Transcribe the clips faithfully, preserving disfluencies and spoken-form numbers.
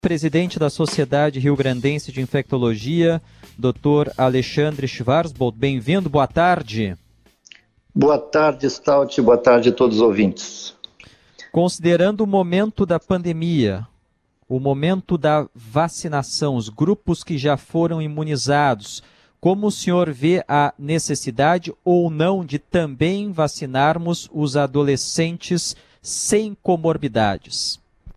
presidente da Sociedade Rio-Grandense de Infectologia, doutor Alexandre Schwarzbold. Bem-vindo, boa tarde. Boa tarde, Stout, boa tarde a todos os ouvintes. Considerando o momento da pandemia, o momento da vacinação, os grupos que já foram imunizados, como o senhor vê a necessidade ou não de também vacinarmos os adolescentes sem comorbidades?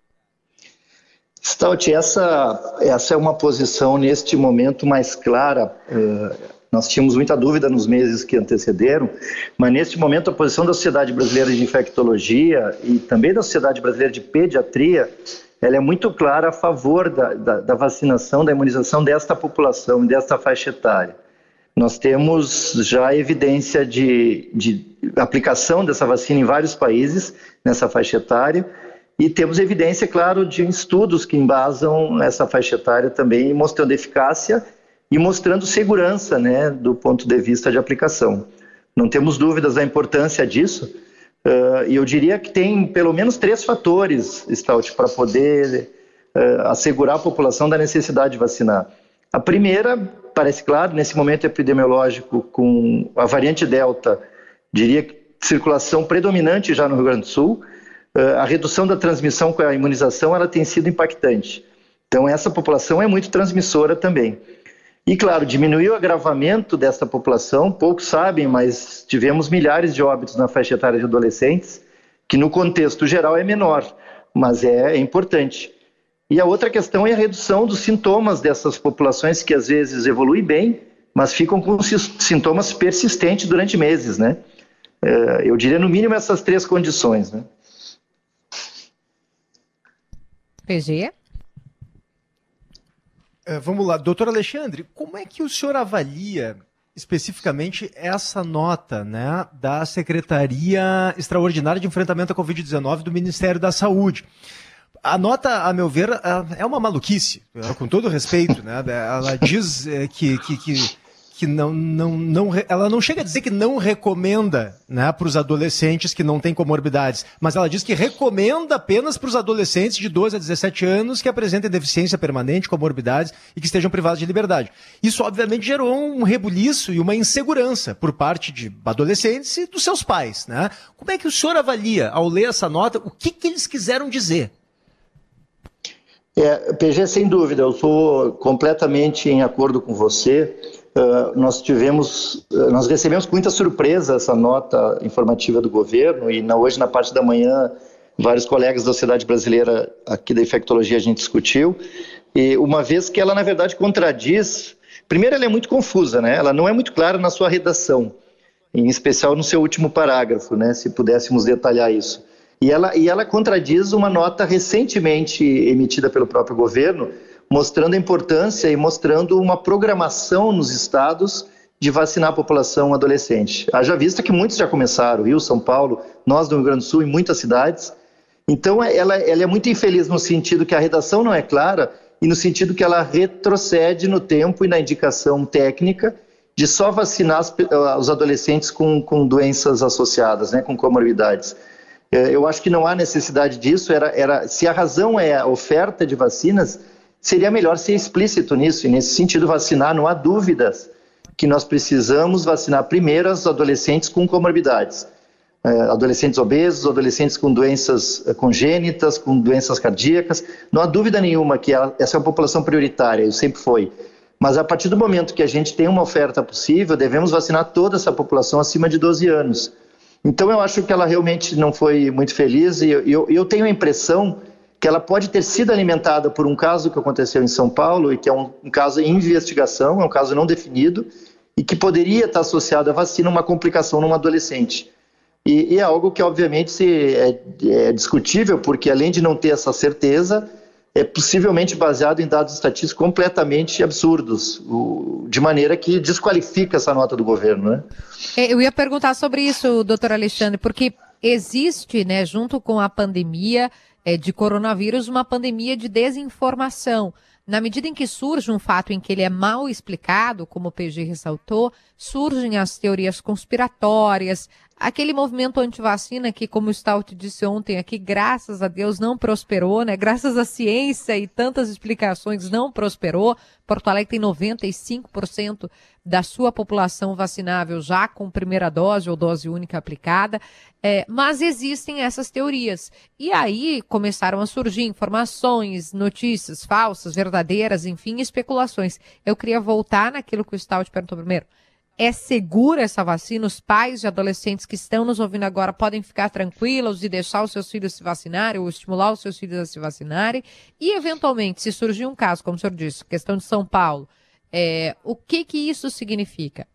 Stout, essa, essa é uma posição neste momento mais clara. Uh, nós tínhamos muita dúvida nos meses que antecederam, mas neste momento a posição da Sociedade Brasileira de Infectologia e também da Sociedade Brasileira de Pediatria, ela é muito clara a favor da, da, da vacinação, da imunização desta população, desta faixa etária. Nós temos já evidência de, de aplicação dessa vacina em vários países, nessa faixa etária, e temos evidência, claro, de estudos que embasam essa faixa etária também, mostrando eficácia e mostrando segurança, né, do ponto de vista de aplicação. Não temos dúvidas da importância disso, uh, e eu diria que tem pelo menos três fatores, Stout, para poder uh, assegurar a população da necessidade de vacinar. A primeira, parece claro, nesse momento epidemiológico, com a variante Delta, diria que circulação predominante já no Rio Grande do Sul, a redução da transmissão com a imunização ela tem sido impactante. Então, essa população é muito transmissora também. E, claro, diminuiu o agravamento dessa população, poucos sabem, mas tivemos milhares de óbitos na faixa etária de adolescentes, que no contexto geral é menor, mas é, é importante. E a outra questão é a redução dos sintomas dessas populações que às vezes evoluem bem, mas ficam com sintomas persistentes durante meses, né? Eu diria no mínimo essas três condições, né? P G? Uh, vamos lá, doutor Alexandre, como é que o senhor avalia especificamente essa nota, né, da Secretaria Extraordinária de Enfrentamento à covid dezenove do Ministério da Saúde? A nota, a meu ver, é uma maluquice, com todo respeito, né? Ela diz que, que, que, que não, não, não, ela não chega a dizer que não recomenda, né, para os adolescentes que não têm comorbidades, mas ela diz que recomenda apenas para os adolescentes de doze a dezessete anos que apresentem deficiência permanente, comorbidades e que estejam privados de liberdade. Isso, obviamente, gerou um rebuliço e uma insegurança por parte de adolescentes e dos seus pais, né? Como é que o senhor avalia, ao ler essa nota, o que, que eles quiseram dizer? É, P G, sem dúvida, eu estou completamente em acordo com você. Uh, nós tivemos, uh, nós recebemos com muita surpresa essa nota informativa do governo e na, hoje na parte da manhã vários colegas da Sociedade Brasileira aqui da Infectologia a gente discutiu, e uma vez que ela na verdade contradiz, primeiro ela é muito confusa, né? Ela não é muito clara na sua redação, em especial no seu último parágrafo, né? Se pudéssemos detalhar isso. E ela, e ela contradiz uma nota recentemente emitida pelo próprio governo, mostrando a importância e mostrando uma programação nos estados de vacinar a população adolescente. Haja vista que muitos já começaram, Rio, São Paulo, nós do Rio Grande do Sul, em muitas cidades. Então, ela, ela é muito infeliz no sentido que a redação não é clara e no sentido que ela retrocede no tempo e na indicação técnica de só vacinar as, os adolescentes com, com doenças associadas, né, com comorbidades. Eu acho que não há necessidade disso. Era, era, se a razão é a oferta de vacinas, seria melhor ser explícito nisso. E nesse sentido, vacinar, não há dúvidas que nós precisamos vacinar primeiro os adolescentes com comorbidades. É, adolescentes obesos, adolescentes com doenças congênitas, com doenças cardíacas. Não há dúvida nenhuma que essa é uma população prioritária, sempre foi. Mas a partir do momento que a gente tem uma oferta possível, devemos vacinar toda essa população acima de doze anos. Então eu acho que ela realmente não foi muito feliz e eu, eu, eu tenho a impressão que ela pode ter sido alimentada por um caso que aconteceu em São Paulo e que é um, um caso em investigação, é um caso não definido e que poderia estar associado à vacina uma complicação num adolescente. E, e é algo que obviamente se, é, é discutível porque além de não ter essa certeza, é possivelmente baseado em dados estatísticos completamente absurdos, o, de maneira que desqualifica essa nota do governo, né? Eu ia perguntar sobre isso, doutor Alexandre, porque existe, né, junto com a pandemia é, de coronavírus, uma pandemia de desinformação. Na medida em que surge um fato em que ele é mal explicado, como o P G ressaltou, surgem as teorias conspiratórias, aquele movimento antivacina que, como o Stout disse ontem aqui, graças a Deus não prosperou, né? Graças à ciência e tantas explicações não prosperou. Porto Alegre tem noventa e cinco por cento da sua população vacinável já com primeira dose ou dose única aplicada, é, mas existem essas teorias. E aí começaram a surgir informações, notícias falsas, verdadeiras, enfim, especulações. Eu queria voltar naquilo que o Stout perguntou primeiro. É segura essa vacina? Os pais de adolescentes que estão nos ouvindo agora podem ficar tranquilos e deixar os seus filhos se vacinarem ou estimular os seus filhos a se vacinarem? E, eventualmente, se surgir um caso, como o senhor disse, questão de São Paulo, é, o que que isso significa?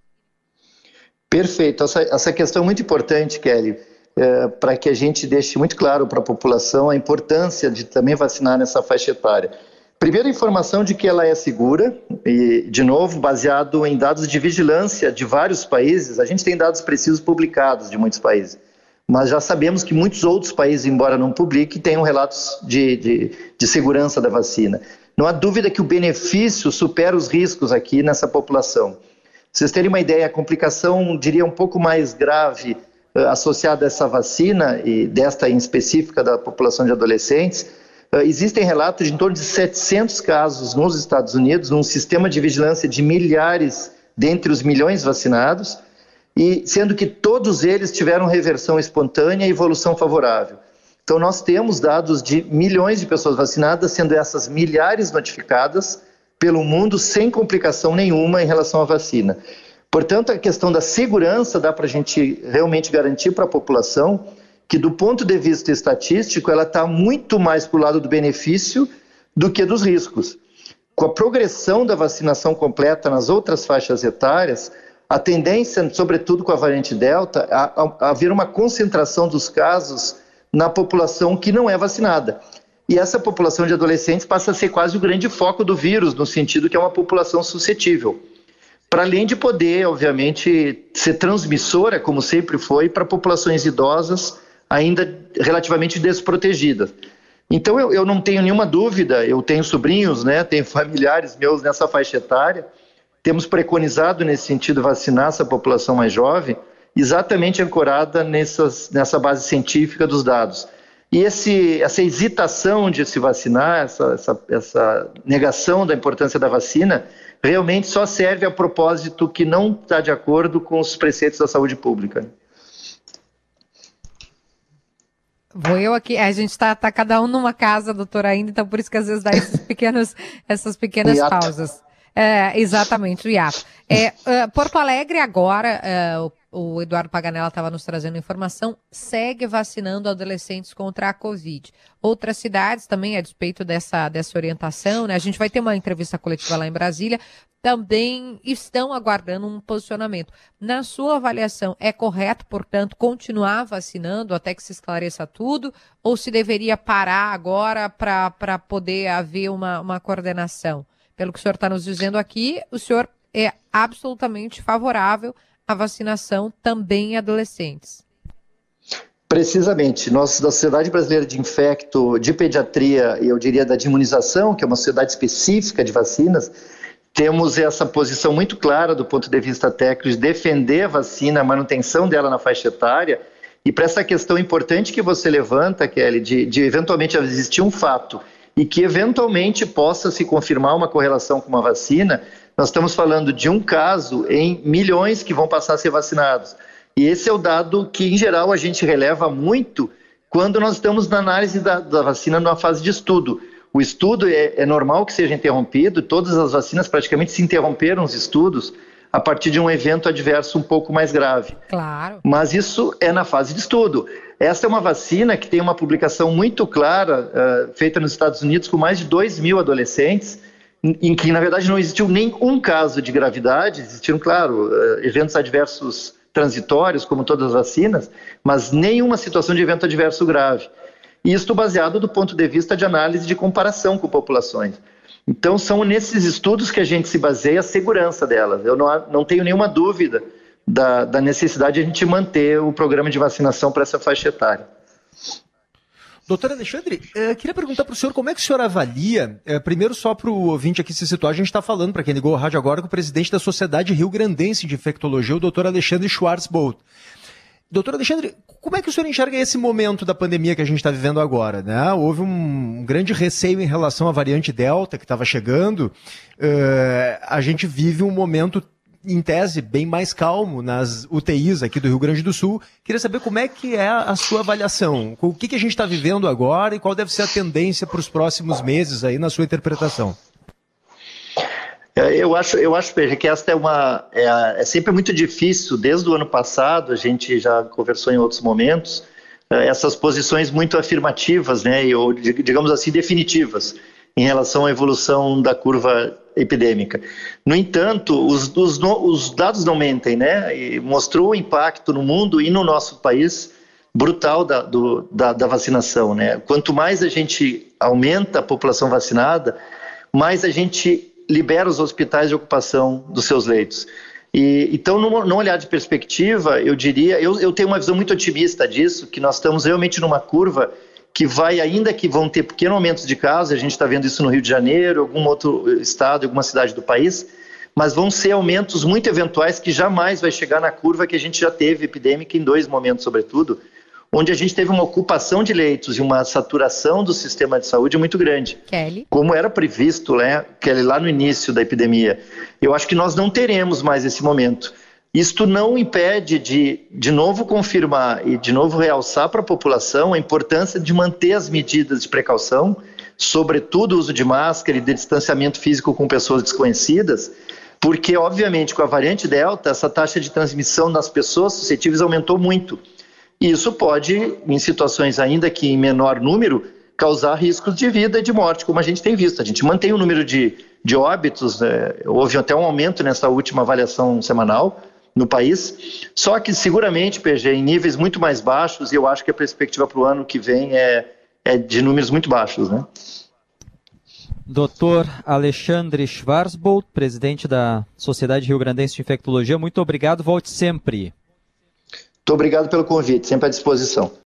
Perfeito. Essa, essa questão é muito importante, Kelly, é, para que a gente deixe muito claro para a população a importância de também vacinar nessa faixa etária. Primeira informação de que ela é segura e, de novo, baseado em dados de vigilância de vários países. A gente tem dados precisos publicados de muitos países, mas já sabemos que muitos outros países, embora não publiquem, tenham relatos de, de, de segurança da vacina. Não há dúvida que o benefício supera os riscos aqui nessa população. Vocês terem uma ideia, a complicação, diria, um pouco mais grave uh, associada a essa vacina, e desta em específica da população de adolescentes, Uh, existem relatos de em torno de setecentos casos nos Estados Unidos, num sistema de vigilância de milhares dentre os milhões vacinados, e sendo que todos eles tiveram reversão espontânea e evolução favorável. Então nós temos dados de milhões de pessoas vacinadas, sendo essas milhares notificadas pelo mundo sem complicação nenhuma em relação à vacina. Portanto, a questão da segurança dá para a gente realmente garantir para a população que, do ponto de vista estatístico, ela está muito mais para o lado do benefício do que dos riscos. Com a progressão da vacinação completa nas outras faixas etárias, a tendência, sobretudo com a variante Delta, a, a, a haver uma concentração dos casos na população que não é vacinada. E essa população de adolescentes passa a ser quase o grande foco do vírus, no sentido que é uma população suscetível. Para além de poder, obviamente, ser transmissora, como sempre foi, para populações idosas, ainda relativamente desprotegidas. Então eu, eu não tenho nenhuma dúvida, eu tenho sobrinhos, né, tenho familiares meus nessa faixa etária, temos preconizado nesse sentido vacinar essa população mais jovem, exatamente ancorada nessas, nessa base científica dos dados. E esse, essa hesitação de se vacinar, essa, essa, essa negação da importância da vacina, realmente só serve a propósito que não está de acordo com os preceitos da saúde pública. Vou eu aqui, a gente está tá cada um numa casa, doutora, ainda, então por isso que às vezes dá esses pequenos, essas pequenas pausas. É, exatamente, o hiato. É, uh, Porto Alegre agora, uh, o, o Eduardo Paganella estava nos trazendo informação, segue vacinando adolescentes contra a Covid. Outras cidades também, a despeito dessa, dessa orientação, né? A gente vai ter uma entrevista coletiva lá em Brasília, também estão aguardando um posicionamento. Na sua avaliação, é correto, portanto, continuar vacinando até que se esclareça tudo, ou se deveria parar agora para poder haver uma, uma coordenação? Pelo que o senhor está nos dizendo aqui, o senhor é absolutamente favorável à vacinação também em adolescentes. Precisamente. Nós, da Sociedade Brasileira de Infecto, de Pediatria e eu diria da de Imunização, que é uma sociedade específica de vacinas, temos essa posição muito clara do ponto de vista técnico de defender a vacina, a manutenção dela na faixa etária. E para essa questão importante que você levanta, Kelly, de, de eventualmente existir um fato e que eventualmente possa se confirmar uma correlação com uma vacina, nós estamos falando de um caso em milhões que vão passar a ser vacinados. E esse é o dado que, em geral, a gente releva muito quando nós estamos na análise da, da vacina numa fase de estudo. O estudo é, é normal que seja interrompido, todas as vacinas praticamente se interromperam os estudos a partir de um evento adverso um pouco mais grave. Claro. Mas isso é na fase de estudo. Esta é uma vacina que tem uma publicação muito clara, uh, feita nos Estados Unidos, com mais de dois mil adolescentes, em, em que, na verdade, não existiu nenhum caso de gravidade, existiram, claro, uh, eventos adversos transitórios, como todas as vacinas, mas nenhuma situação de evento adverso grave. E isto baseado do ponto de vista de análise de comparação com populações. Então, são nesses estudos que a gente se baseia a segurança delas. Eu não, não tenho nenhuma dúvida da, da necessidade de a gente manter o programa de vacinação para essa faixa etária. Doutor Alexandre, eu queria perguntar para o senhor como é que o senhor avalia, é, primeiro só para o ouvinte aqui se situar, a gente está falando, para quem ligou o rádio agora, com o presidente da Sociedade Rio Grandense de Infectologia, o doutor Alexandre Schwarzbolt. Doutor Alexandre, como é que o senhor enxerga esse momento da pandemia que a gente está vivendo agora, né? Houve um grande receio em relação à variante Delta que estava chegando. Uh, a gente vive um momento, em tese, bem mais calmo nas U T Is aqui do Rio Grande do Sul. Queria saber como é que é a sua avaliação. O que, que a gente está vivendo agora e qual deve ser a tendência para os próximos meses aí na sua interpretação? Eu acho, eu acho Pedro, que esta é uma é, é sempre muito difícil. Desde o ano passado, a gente já conversou em outros momentos, essas posições muito afirmativas, né, ou digamos assim definitivas em relação à evolução da curva epidêmica. No entanto, os, os, os dados não mentem, né? E mostrou o impacto no mundo e no nosso país brutal da, do, da, da vacinação, né? Quanto mais a gente aumenta a população vacinada, mais a gente libera os hospitais de ocupação dos seus leitos. E, então, num, num olhar de perspectiva, eu diria, eu, eu tenho uma visão muito otimista disso, que nós estamos realmente numa curva que vai, ainda que vão ter pequenos aumentos de casos, a gente está vendo isso no Rio de Janeiro, algum outro estado, alguma cidade do país, mas vão ser aumentos muito eventuais que jamais vai chegar na curva que a gente já teve epidêmica em dois momentos, sobretudo, onde a gente teve uma ocupação de leitos e uma saturação do sistema de saúde muito grande. Kelly. Como era previsto, né, Kelly, lá no início da epidemia. Eu acho que nós não teremos mais esse momento. Isto não impede de, de novo, confirmar e de novo realçar para a população a importância de manter as medidas de precaução, sobretudo o uso de máscara e de distanciamento físico com pessoas desconhecidas, porque, obviamente, com a variante Delta, essa taxa de transmissão nas pessoas suscetíveis aumentou muito. E isso pode, em situações ainda que em menor número, causar riscos de vida e de morte, como a gente tem visto. A gente mantém o número de, de óbitos, né? Houve até um aumento nessa última avaliação semanal no país, só que seguramente, P G, em níveis muito mais baixos, e eu acho que a perspectiva para o ano que vem é, é de números muito baixos, né? doutor Alexandre Schwarzbold, presidente da Sociedade Rio Grandense de Infectologia, muito obrigado, volte sempre. Muito obrigado pelo convite, sempre à disposição.